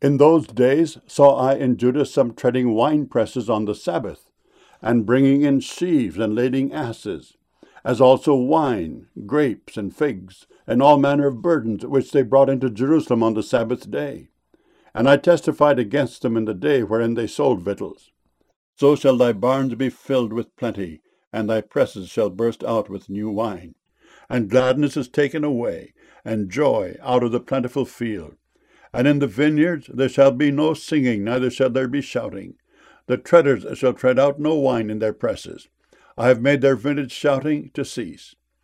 In those days saw I in Judah some treading wine presses on the Sabbath, and bringing in sheaves and lading asses, as also wine, grapes, and figs, and all manner of burdens, which they brought into Jerusalem on the Sabbath day. And I testified against them in the day wherein they sold victuals. So shall thy barns be filled with plenty, and thy presses shall burst out with new wine. And gladness is taken away, and joy out of the plentiful field. And in the vineyards there shall be no singing, neither shall there be shouting. The treaders shall tread out no wine in their presses. I have made their vintage shouting to cease.